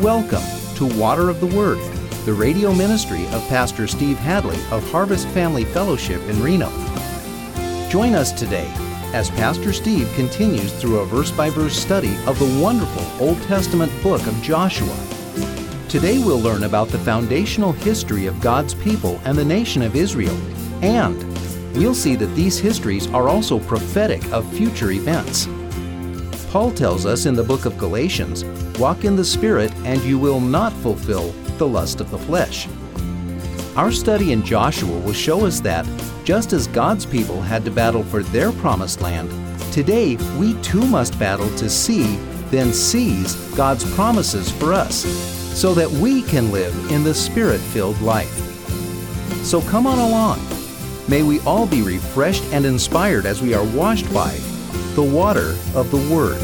Welcome to Water of the Word, the radio ministry of Pastor Steve Hadley of Harvest Family Fellowship in Reno. Join us today as Pastor Steve continues through a verse-by-verse study of the wonderful Old Testament book of Joshua. Today we'll learn about the foundational history of God's people and the nation of Israel, and we'll see that these histories are also prophetic of future events. Paul tells us in the book of Galatians, "Walk in the Spirit, and you will not fulfill the lust of the flesh." Our study in Joshua will show us that, just as God's people had to battle for their promised land, today we too must battle to see, then seize God's promises for us, so that we can live in the Spirit-filled life. So come on along. May we all be refreshed and inspired as we are washed by the water of the Word.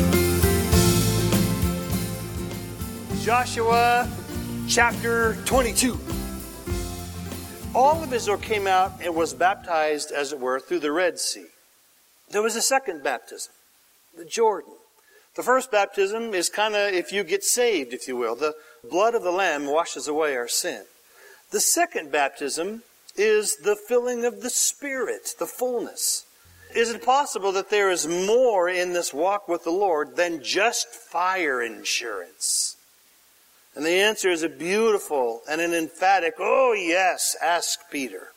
Joshua chapter 22. All of Israel came out and was baptized, as it were, through the Red Sea. There was a second baptism, the Jordan. The first baptism is kind of if you get saved, if you will. The blood of the Lamb washes away our sin. The second baptism is the filling of the Spirit, the fullness. Is it possible that there is more in this walk with the Lord than just fire insurance? And the answer is a beautiful and an emphatic, oh yes, ask Peter.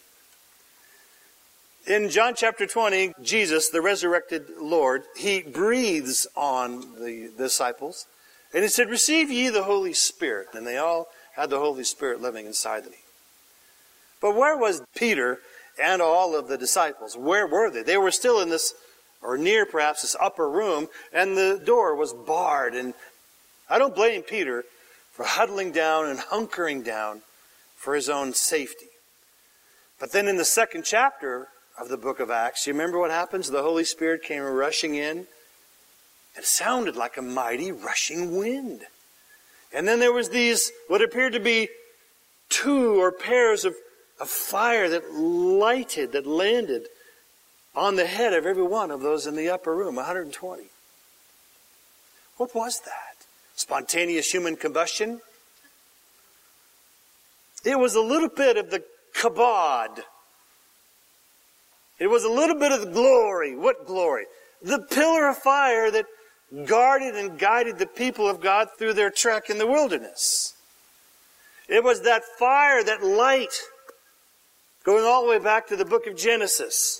In John chapter 20, Jesus, the resurrected Lord, He breathes on the disciples. And He said, "Receive ye the Holy Spirit." And they all had the Holy Spirit living inside them. But where was Peter and all of the disciples? Where were they? They were still in this, or near perhaps, this upper room, and the door was barred. And I don't blame Peter for huddling down and hunkering down for his own safety. But then in the second chapter of the book of Acts, you remember what happens? The Holy Spirit came rushing in. It sounded like a mighty rushing wind. And then there was these, what appeared to be two or pairs of fire that lighted, that landed on the head of every one of those in the upper room, 120. What was that? Spontaneous human combustion? It was a little bit of the kabod. It was a little bit of the glory. What glory? The pillar of fire that guarded and guided the people of God through their trek in the wilderness. It was that fire, that light, going all the way back to the book of Genesis.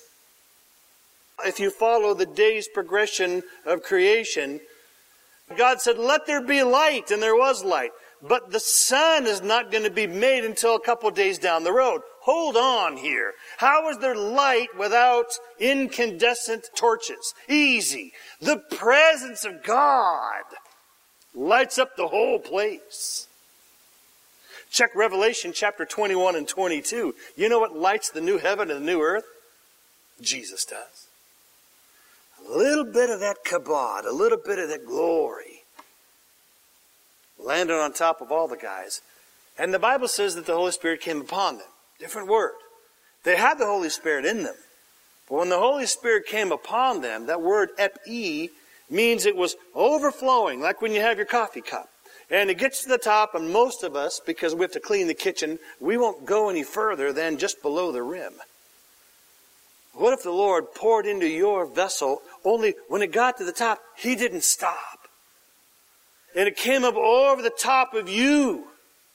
If you follow the day's progression of creation, God said, "Let there be light," and there was light. But the sun is not going to be made until a couple days down the road. Hold on here. How is there light without incandescent torches? Easy. The presence of God lights up the whole place. Check Revelation chapter 21 and 22. You know what lights the new heaven and the new earth? Jesus does. A little bit of that kabod, a little bit of that glory, landed on top of all the guys. And the Bible says that the Holy Spirit came upon them. Different word. They had the Holy Spirit in them. But when the Holy Spirit came upon them, that word epi means it was overflowing, like when you have your coffee cup. And it gets to the top, and most of us, because we have to clean the kitchen, we won't go any further than just below the rim. What if the Lord poured into your vessel, only when it got to the top, He didn't stop. And it came up over the top of you.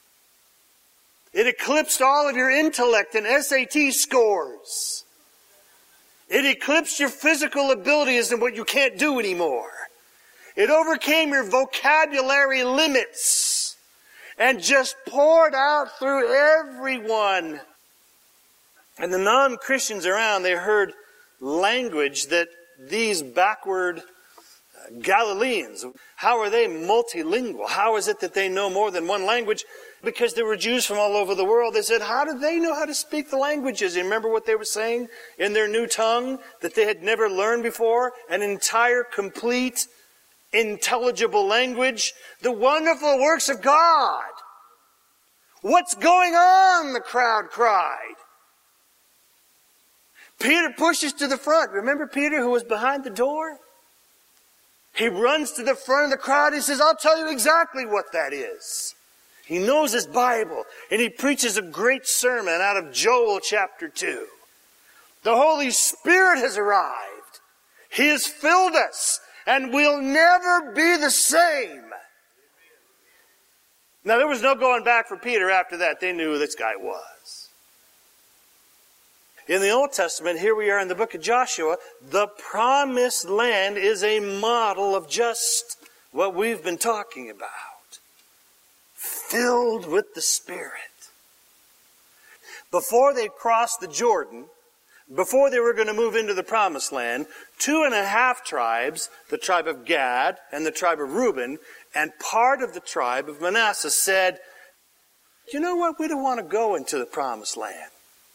It eclipsed all of your intellect and SAT scores. It eclipsed your physical abilities and what you can't do anymore. It overcame your vocabulary limits and just poured out through everyone. And the non-Christians around, they heard language that these backward Galileans, how are they multilingual? How is it that they know more than one language? Because there were Jews from all over the world. They said, how do they know how to speak the languages? You remember what they were saying in their new tongue that they had never learned before? An entire, complete, intelligible language. The wonderful works of God. What's going on? The crowd cried. Peter pushes to the front. Remember Peter who was behind the door? He runs to the front of the crowd. He says, I'll tell you exactly what that is. He knows his Bible, and he preaches a great sermon out of Joel chapter 2. The Holy Spirit has arrived. He has filled us, and we'll never be the same. Now, there was no going back for Peter after that. They knew who this guy was. In the Old Testament, here we are in the book of Joshua, the promised land is a model of just what we've been talking about. Filled with the Spirit. Before they crossed the Jordan, before they were going to move into the promised land, 2.5 tribes, the tribe of Gad and the tribe of Reuben, and part of the tribe of Manasseh said, you know what, we don't want to go into the promised land.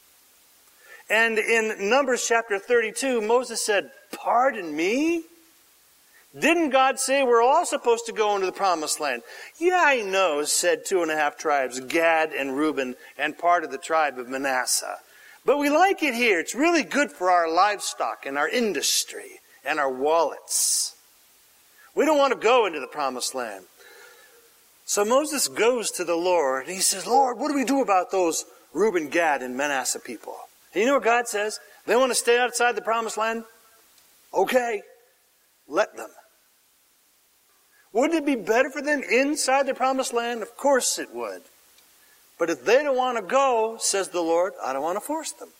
And in Numbers chapter 32, Moses said, pardon me? Didn't God say we're all supposed to go into the promised land? Yeah, I know, said 2.5 tribes, Gad and Reuben, and part of the tribe of Manasseh. But we like it here. It's really good for our livestock and our industry and our wallets. We don't want to go into the promised land. So Moses goes to the Lord, and he says, Lord, what do we do about those Reuben, Gad, and Manasseh people? And you know what God says? They want to stay outside the promised land? Okay, let them. Wouldn't it be better for them inside the promised land? Of course it would. But if they don't want to go, says the Lord, I don't want to force them.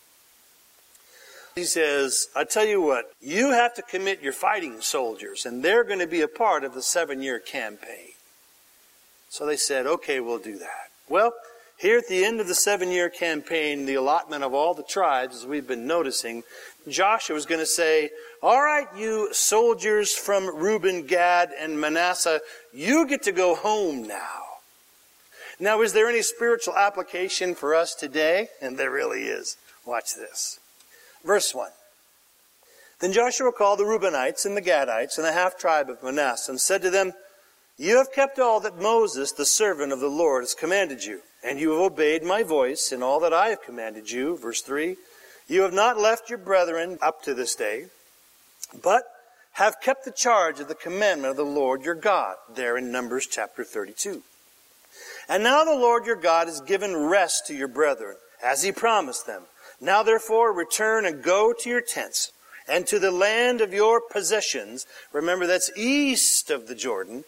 He says, I tell you what, you have to commit your fighting soldiers, and they're going to be a part of the 7-year campaign. So they said, okay, we'll do that. Well, here at the end of the 7-year campaign, the allotment of all the tribes, as we've been noticing, Joshua was going to say, all right, you soldiers from Reuben, Gad, and Manasseh, you get to go home now. Now, is there any spiritual application for us today? And there really is. Watch this. Verse 1. Then Joshua called the Reubenites and the Gadites and the half-tribe of Manasseh and said to them, you have kept all that Moses, the servant of the Lord, has commanded you, and you have obeyed my voice in all that I have commanded you. Verse 3. You have not left your brethren up to this day, but have kept the charge of the commandment of the Lord your God, there in Numbers chapter 32. And now the Lord your God has given rest to your brethren, as he promised them. Now therefore return and go to your tents, and to the land of your possessions. Remember, that's east of the Jordan,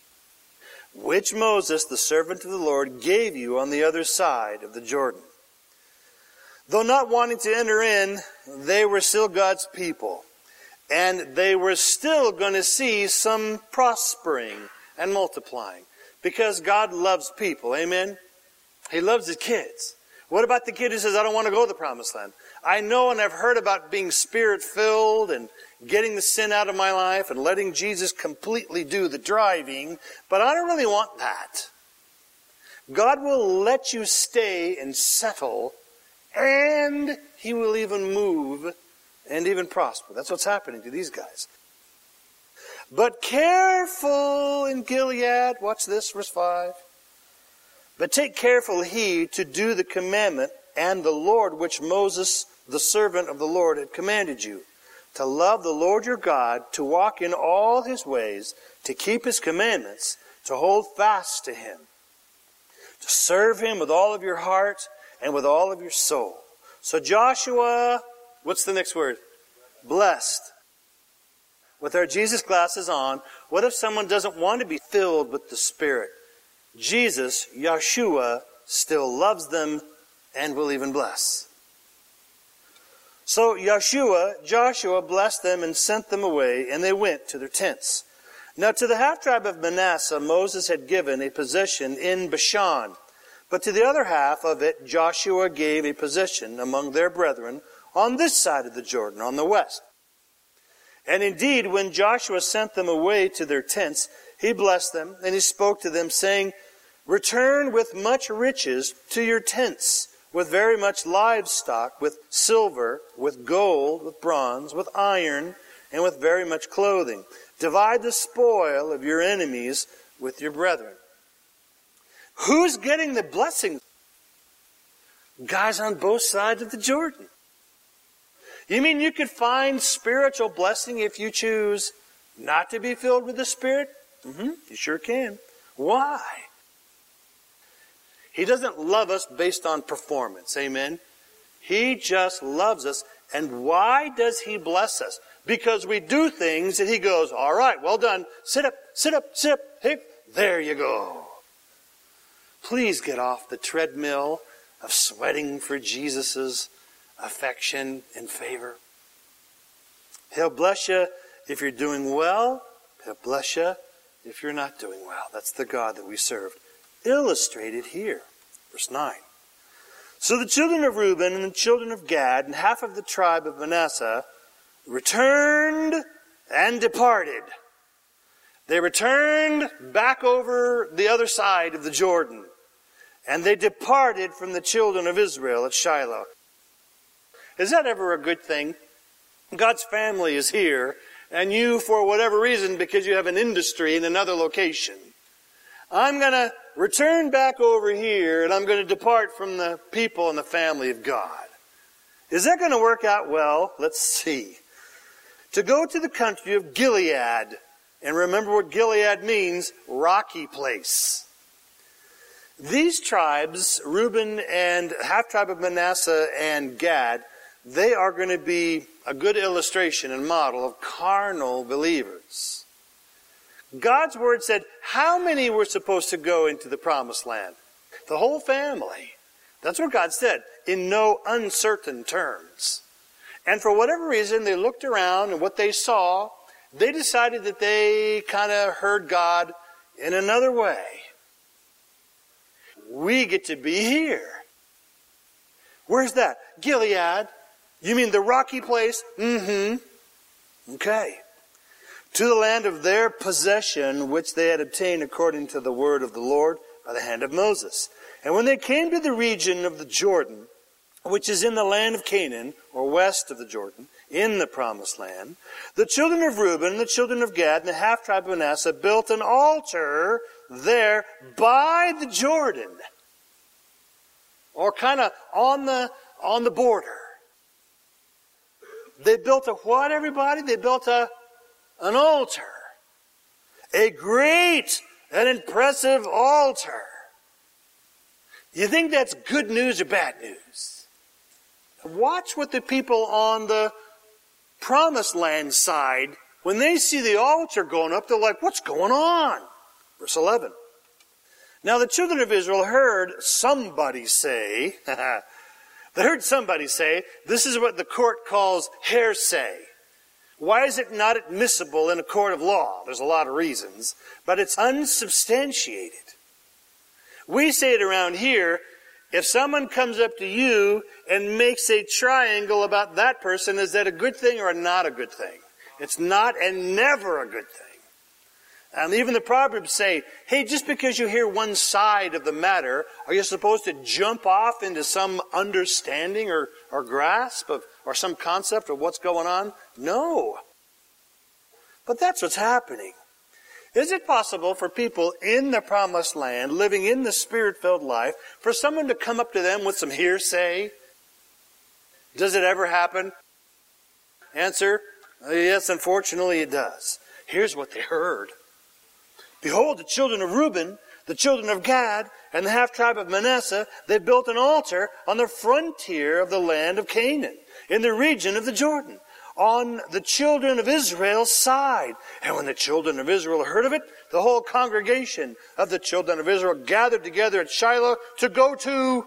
which Moses, the servant of the Lord, gave you on the other side of the Jordan. Though not wanting to enter in, they were still God's people. And they were still going to see some prospering and multiplying. Because God loves people, amen? He loves his kids. What about the kid who says, I don't want to go to the promised land? I know and I've heard about being Spirit-filled and getting the sin out of my life and letting Jesus completely do the driving, but I don't really want that. God will let you stay and settle, and he will even move and even prosper. That's what's happening to these guys. But careful in Gilead, watch this, verse 5. But take careful heed to do the commandment and the Lord which Moses, the servant of the Lord, had commanded you, to love the Lord your God, to walk in all his ways, to keep his commandments, to hold fast to him, to serve him with all of your heart and with all of your soul. So Joshua, what's the next word? Blessed. With our Jesus glasses on, what if someone doesn't want to be filled with the Spirit? Jesus, Yeshua, still loves them and will even bless. So Joshua blessed them and sent them away, and they went to their tents. Now to the half-tribe of Manasseh, Moses had given a possession in Bashan. But to the other half of it, Joshua gave a possession among their brethren on this side of the Jordan, on the west. And indeed, when Joshua sent them away to their tents, he blessed them, and he spoke to them, saying, return with much riches to your tents, with very much livestock, with silver, with gold, with bronze, with iron, and with very much clothing. Divide the spoil of your enemies with your brethren. Who's getting the blessing? Guys on both sides of the Jordan. You mean you could find spiritual blessing if you choose not to be filled with the Spirit? You sure can. Why? He doesn't love us based on performance. Amen? He just loves us. And why does He bless us? Because we do things that He goes, all right, well done. Sit up, sit up, sit up. Hey, there you go. Please get off the treadmill of sweating for Jesus' affection and favor. He'll bless you if you're doing well. He'll bless you if you're not doing well. That's the God that we serve. Illustrated here. Verse 9. So the children of Reuben and the children of Gad and half of the tribe of Manasseh returned and departed. They returned back over the other side of the Jordan. And they departed from the children of Israel at Shiloh. Is that ever a good thing? God's family is here, and you, for whatever reason, because you have an industry in another location, I'm going to return back over here, and I'm going to depart from the people and the family of God. Is that going to work out well? Let's see. To go to the country of Gilead, and remember what Gilead means, rocky place. These tribes, Reuben and half-tribe of Manasseh and Gad, they are going to be a good illustration and model of carnal believers. God's word said, how many were supposed to go into the promised land? The whole family. That's what God said, in no uncertain terms. And for whatever reason, they looked around and what they saw, they decided that they kind of heard God in another way. We get to be here. Where's that? Gilead. You mean the rocky place? Mm-hmm. Okay. To the land of their possession, which they had obtained according to the word of the Lord by the hand of Moses. And when they came to the region of the Jordan, which is in the land of Canaan, or west of the Jordan, in the promised land, the children of Reuben and the children of Gad and the half-tribe of Manasseh built an altar there by the Jordan, or kind of on the border. They built a what, everybody? They built an altar. A great and impressive altar. You think that's good news or bad news? Watch what the people on the promised land side, when they see the altar going up, they're like, what's going on? Verse 11. Now the children of Israel heard somebody say, this is what the court calls hearsay. Why is it not admissible in a court of law? There's a lot of reasons, but it's unsubstantiated. We say it around here, if someone comes up to you and makes a triangle about that person, is that a good thing or not a good thing? It's not and never a good thing. And even the Proverbs say, hey, just because you hear one side of the matter, are you supposed to jump off into some understanding or grasp of, or some concept of what's going on? No. But that's what's happening. Is it possible for people in the promised land, living in the Spirit-filled life, for someone to come up to them with some hearsay? Does it ever happen? Answer, yes, unfortunately it does. Here's what they heard. Behold, the children of Reuben, the children of Gad, and the half-tribe of Manasseh, they built an altar on the frontier of the land of Canaan, in the region of the Jordan, on the children of Israel's side. And when the children of Israel heard of it, the whole congregation of the children of Israel gathered together at Shiloh to go to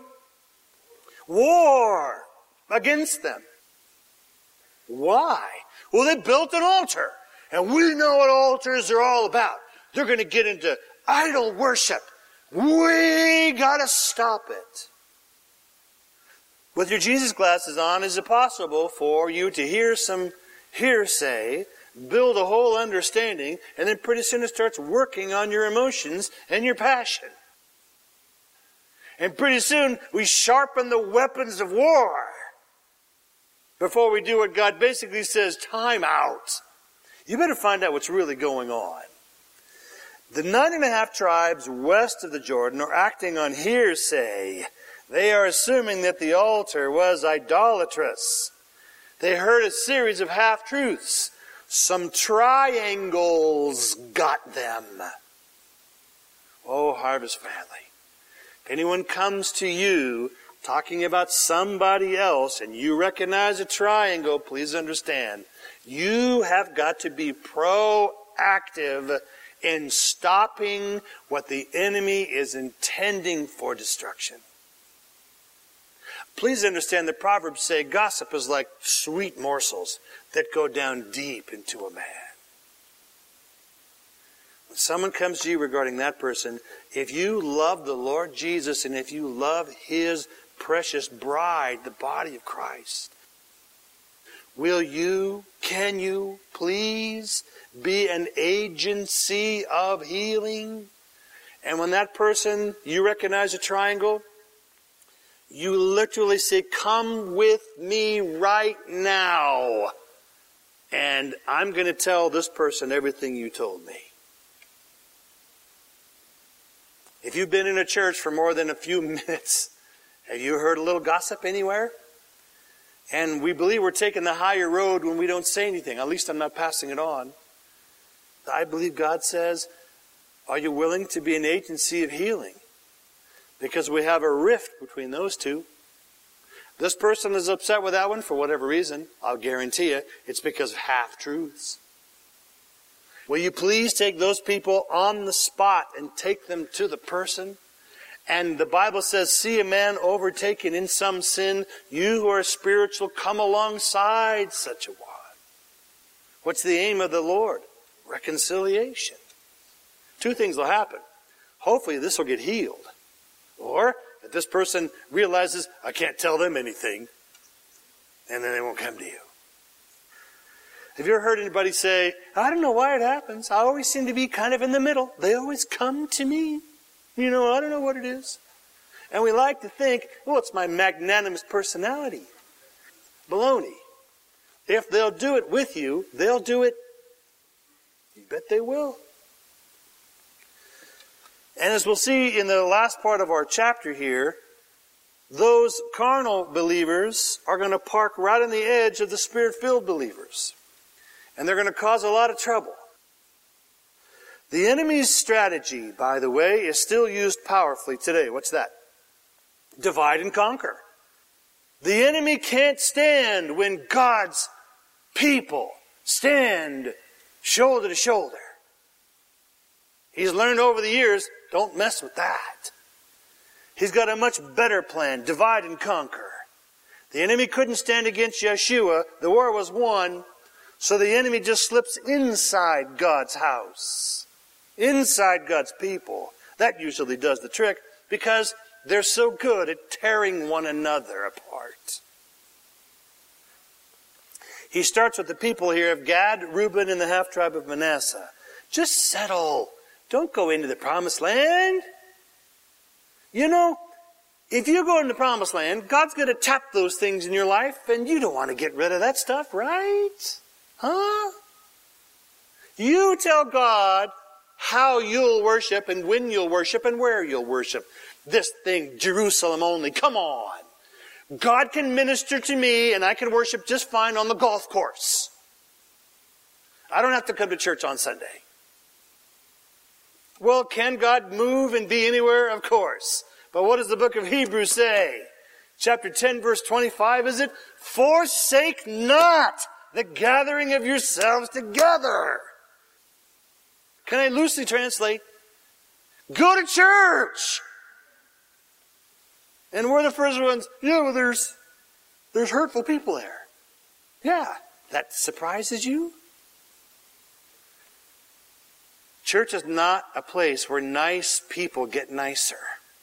war against them. Why? Well, they built an altar. And we know what altars are all about. They're going to get into idol worship. We got to stop it. With your Jesus glasses on, is it possible for you to hear some hearsay, build a whole understanding, and then pretty soon it starts working on your emotions and your passion? And pretty soon we sharpen the weapons of war before we do what God basically says, time out. You better find out what's really going on. The 9.5 tribes west of the Jordan are acting on hearsay. They are assuming that the altar was idolatrous. They heard a series of half-truths. Some triangles got them. Oh, Harvest family. anyone comes to you talking about somebody else and you recognize a triangle, please understand, you have got to be proactive in stopping what the enemy is intending for destruction. Please understand that Proverbs say gossip is like sweet morsels that go down deep into a man. When someone comes to you regarding that person, if you love the Lord Jesus and if you love His precious bride, the body of Christ, can you please be an agency of healing? And when that person, you recognize a triangle, you literally say, come with me right now. And I'm going to tell this person everything you told me. If you've been in a church for more than a few minutes, have you heard a little gossip anywhere? And we believe we're taking the higher road when we don't say anything. At least I'm not passing it on. I believe God says, are you willing to be an agency of healing? Because we have a rift between those two. This person is upset with that one for whatever reason. I'll guarantee you it's because of half-truths. Will you please take those people on the spot and take them to the person? And the Bible says, see a man overtaken in some sin, you who are spiritual, come alongside such a one. What's the aim of the Lord? Reconciliation. Two things will happen. Hopefully this will get healed. Or if this person realizes, I can't tell them anything, and then they won't come to you. Have you ever heard anybody say, I don't know why it happens. I always seem to be kind of in the middle. They always come to me. I don't know what it is. And we like to think, it's my magnanimous personality. Baloney. If they'll do it with you, they'll do it. You bet they will. And as we'll see in the last part of our chapter here, those carnal believers are going to park right on the edge of the Spirit-filled believers. And they're going to cause a lot of trouble. The enemy's strategy, by the way, is still used powerfully today. What's that? Divide and conquer. The enemy can't stand when God's people stand shoulder to shoulder. He's learned over the years, don't mess with that. He's got a much better plan, divide and conquer. The enemy couldn't stand against Yeshua. The war was won. So the enemy just slips inside God's house, inside God's people. That usually does the trick because they're so good at tearing one another apart. He starts with the people here of Gad, Reuben, and the half-tribe of Manasseh. Just settle. Don't go into the promised land. If you go into the promised land, God's going to tap those things in your life, and you don't want to get rid of that stuff, right? Huh? You tell God how you'll worship and when you'll worship and where you'll worship. This thing, Jerusalem only, come on. God can minister to me and I can worship just fine on the golf course. I don't have to come to church on Sunday. Well, can God move and be anywhere? Of course. But what does the book of Hebrews say? Chapter 10, verse 25, is it? Forsake not the gathering of yourselves together. Can I loosely translate? Go to church. And we're the first ones, there's hurtful people there. Yeah, that surprises you? Church is not a place where nice people get nicer.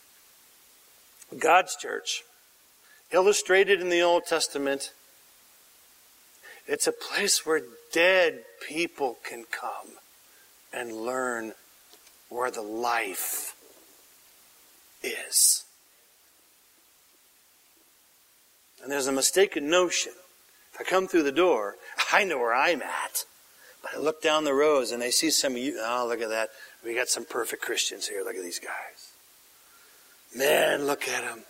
God's church, illustrated in the Old Testament, it's a place where dead people can come and learn where the life is. And there's a mistaken notion. If I come through the door, I know where I'm at. But I look down the rows and I see some of you. Oh, look at that. We got some perfect Christians here. Look at these guys. Man, look at them.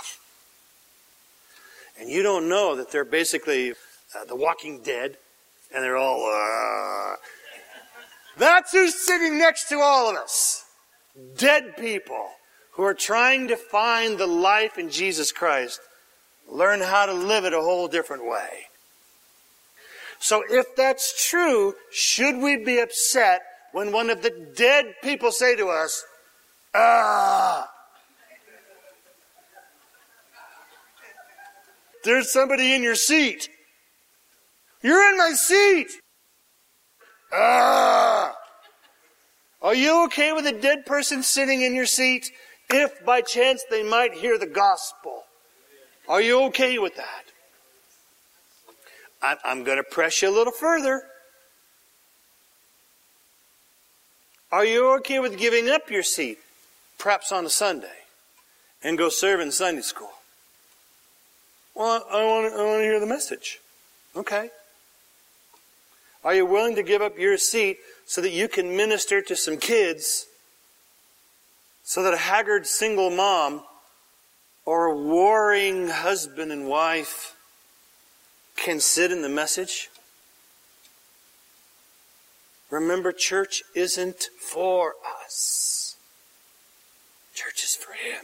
And you don't know that they're basically the Walking Dead. And they're all, That's who's sitting next to all of us. Dead people who are trying to find the life in Jesus Christ learn how to live it a whole different way. So if that's true, should we be upset when one of the dead people say to us, there's somebody in your seat. You're in my seat. Are you okay with a dead person sitting in your seat if by chance they might hear the gospel? Are you okay with that? I'm going to press you a little further. Are you okay with giving up your seat, perhaps on a Sunday, and go serve in Sunday school? Well, I want to hear the message. Okay. Are you willing to give up your seat so that you can minister to some kids, so that a haggard single mom or a warring husband and wife can sit in the message? Remember, church isn't for us. Church is for Him.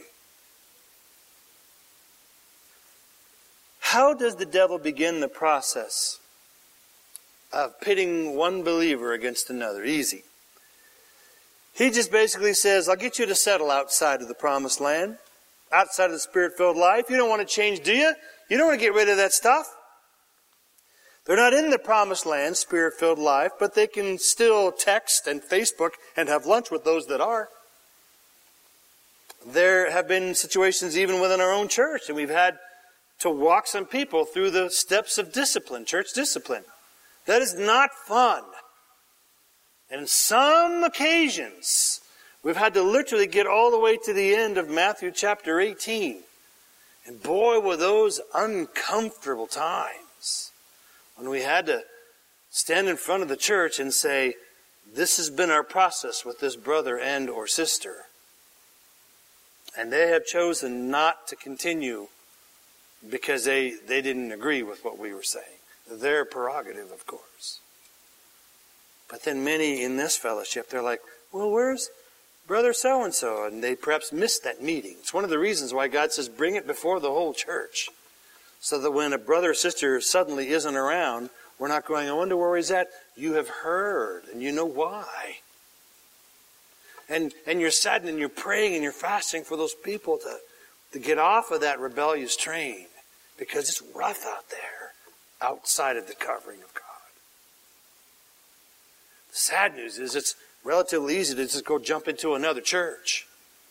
How does the devil begin the process of pitting one believer against another? Easy. He just basically says, I'll get you to settle outside of the promised land, outside of the Spirit-filled life. You don't want to change, do you? You don't want to get rid of that stuff. They're not in the promised land, Spirit-filled life, but they can still text and Facebook and have lunch with those that are. There have been situations even within our own church, and we've had to walk some people through the steps of discipline, church discipline. That is not fun. And in some occasions, we've had to literally get all the way to the end of Matthew chapter 18. And boy, were those uncomfortable times when we had to stand in front of the church and say, this has been our process with this brother and or sister. And they have chosen not to continue because they didn't agree with what we were saying. Their prerogative, of course. But then many in this fellowship, they're like, well, where's brother so-and-so? And they perhaps missed that meeting. It's one of the reasons why God says, bring it before the whole church. So that when a brother or sister suddenly isn't around, we're not going, I wonder where he's at. You have heard, and you know why. And you're saddened, and you're praying, and you're fasting for those people to get off of that rebellious train. Because it's rough out there, outside of the covering of God. The sad news is it's relatively easy to just go jump into another church.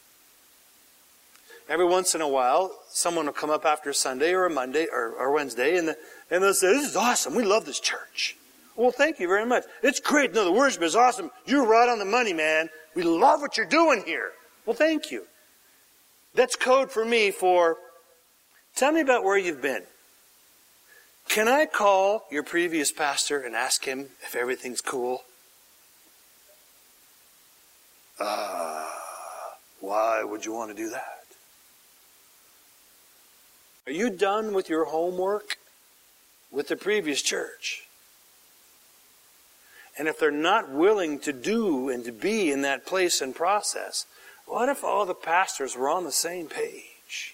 Every once in a while, someone will come up after Sunday or a Monday or Wednesday, and they'll say, this is awesome. We love this church. Well, thank you very much. It's great. No, the worship is awesome. You're right on the money, man. We love what you're doing here. Well, thank you. That's code for me for, tell me about where you've been. Can I call your previous pastor and ask him if everything's cool? Why would you want to do that? Are you done with your homework with the previous church? And if they're not willing to do and to be in that place and process, what if all the pastors were on the same page?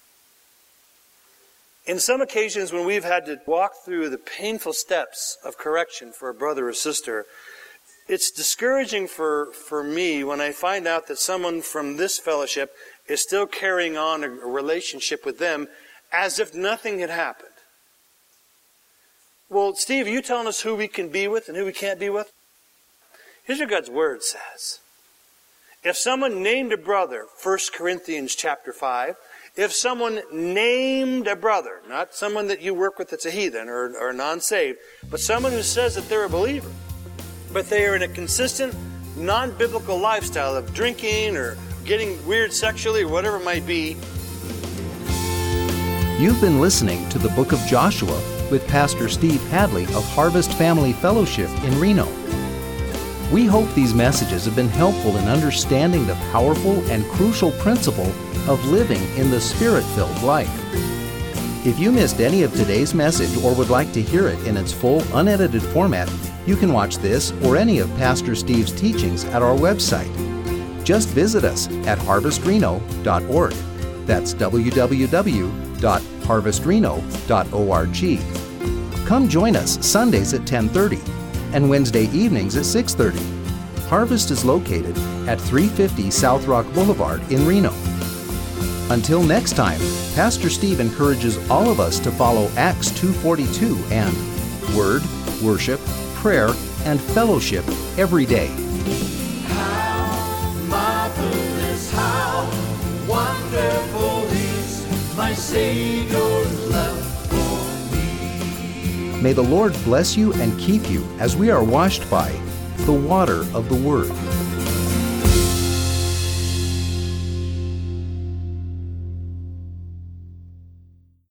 In some occasions when we've had to walk through the painful steps of correction for a brother or sister, it's discouraging for me when I find out that someone from this fellowship is still carrying on a relationship with them as if nothing had happened. Well, Steve, are you telling us who we can be with and who we can't be with? Here's what God's Word says. If someone named a brother, 1 Corinthians chapter 5, if someone named a brother, not someone that you work with that's a heathen or non-saved, but someone who says that they're a believer, but they are in a consistent, non-biblical lifestyle of drinking or getting weird sexually or whatever it might be. You've been listening to the Book of Joshua with Pastor Steve Hadley of Harvest Family Fellowship in Reno. We hope these messages have been helpful in understanding the powerful and crucial principle of living in the Spirit-filled life. If you missed any of today's message or would like to hear it in its full, unedited format, you can watch this or any of Pastor Steve's teachings at our website. Just visit us at harvestreno.org. That's www.harvestreno.org. Come join us Sundays at 10:30 and Wednesday evenings at 6:30. Harvest is located at 350 South Rock Boulevard in Reno. Until next time, Pastor Steve encourages all of us to follow Acts 2:42 and Word, Worship, Prayer, and Fellowship every day. How marvelous, how wonderful is my Savior's love for me. May the Lord bless you and keep you as we are washed by the water of the Word.